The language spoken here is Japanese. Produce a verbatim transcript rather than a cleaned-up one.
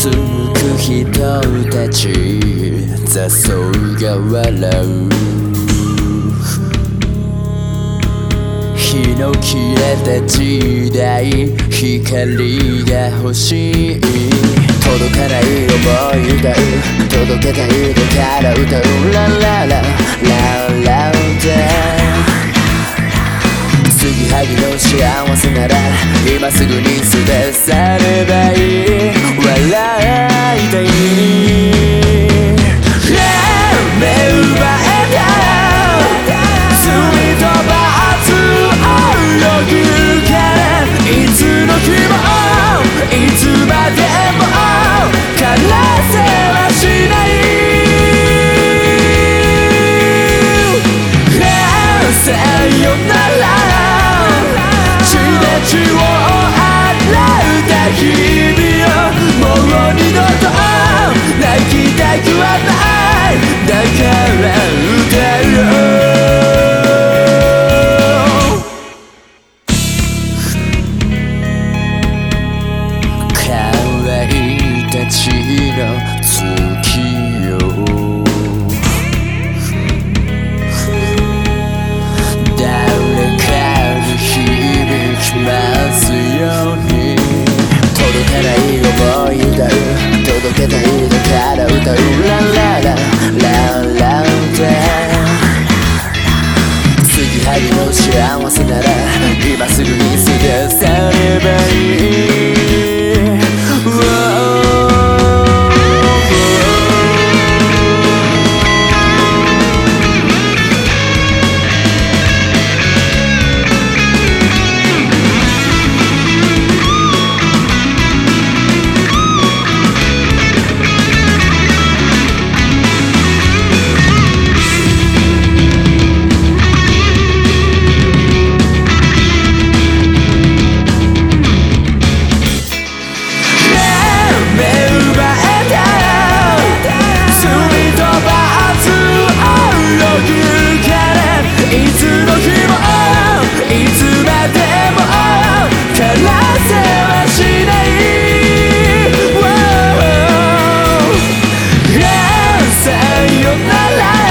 紡く人たち雑草が笑う日の切れた時代光が欲しい届かない想い歌う届けたいだから歌うラララララで継ぎはぎの幸せなら今すぐに捨て去ればいい笑いたい目奪えた罪と罰泳ぐからいつの日もいつまでも枯らせはしないさよなら血で血を洗った日々をもう二度と泣きたくはないだから歌う乾いた血の月よ誰かに響きますように届かない想い歌う届けたいだから歌うラララララで継ぎはぎの幸せなら今すぐに捨て去ればいいさよなら